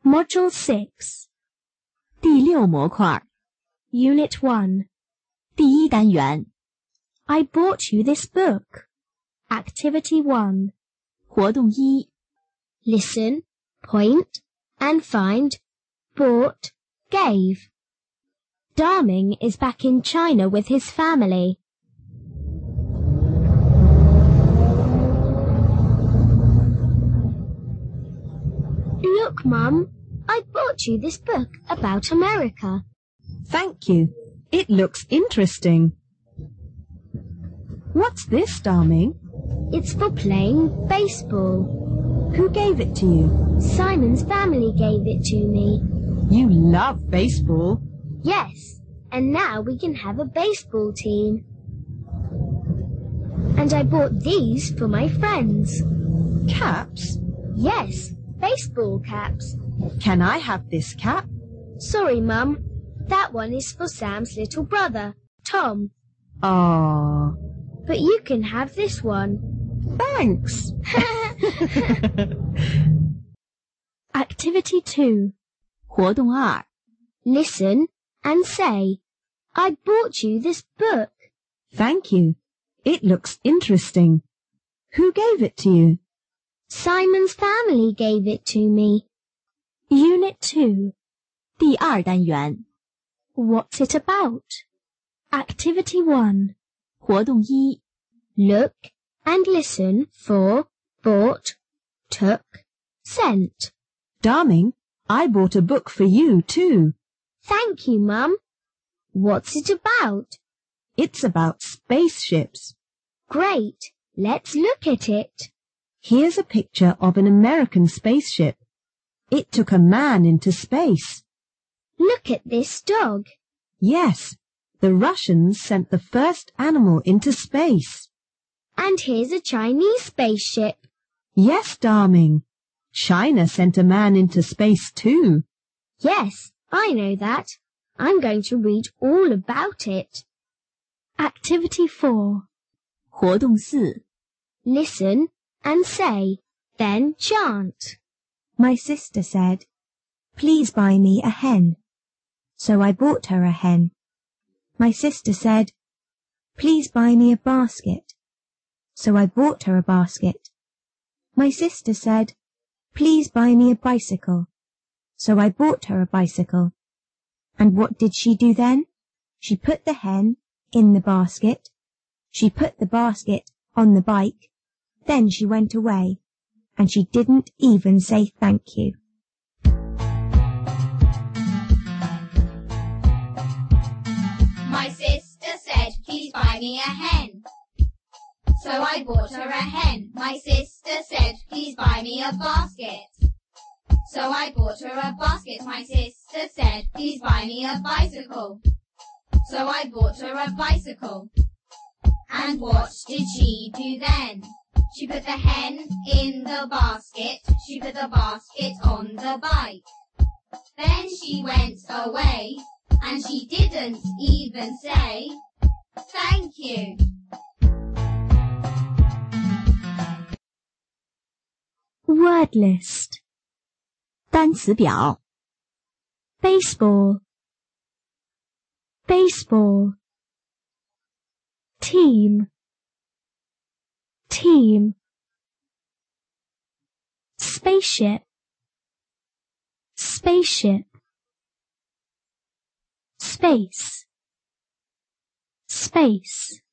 Module 6, 第6模块 Unit 1. 第1单元 I bought you this book. Activity 1. 活动1 Listen, point, and find bought, gave. Darming is back in China with his family. Look, Mum, I bought you this book about America. Thank you. It looks interesting. What's this, Darming? It's for playing baseball. Who gave it to you? Simon's family gave it to me. You love baseball. Yes, and now we can have a baseball team. And I bought these for my friends. Caps? Yes, baseball caps. Can I have this cap? Sorry, Mum. That one is for Sam's little brother, Tom. Aww. But you can have this one. Thanks. Activity 2. 活动2 Listen and say, I bought you this book. Thank you. It looks interesting. Who gave it to you? Simon's family gave it to me. Unit 2. 第2单元 What's it about? Activity 1. 活动1 Look and listen for bought, took, sent. Darming, I bought a book for you too. Thank you, Mum. What's it about? It's about spaceships. Great. Let's look at it. Here's a picture of an American spaceship. It took a man into space. Look at this dog. Yes, the Russians sent the first animal into space. And here's a Chinese spaceship. Yes, Darming. China sent a man into space too. Yes, I know that. I'm going to read all about it. Activity 4. 活动4 Listen and say, then chant. My sister said, "Please buy me a hen." So I bought her a hen. My sister said, "Please buy me a basket." So I bought her a basket. My sister said, "Please buy me a bicycle." So I bought her a bicycle. And what did she do then? She put the hen in the basket. She put the basket on the bike. Then she went away. And she didn't even say thank you. My sister said, "Please buy me a hen." So I bought her a hen. My sister said, "Please buy me a basket." So I bought her a basket. My sister said, "Please buy me a bicycle." So I bought her a bicycle. And what did she do then? She put the hen in the basket. She put the basket on the bike. Then she went away, and she didn't even say thank you. Word list. 单词表 Baseball. Baseball. Team. Team. Spaceship. Spaceship. Space. Space.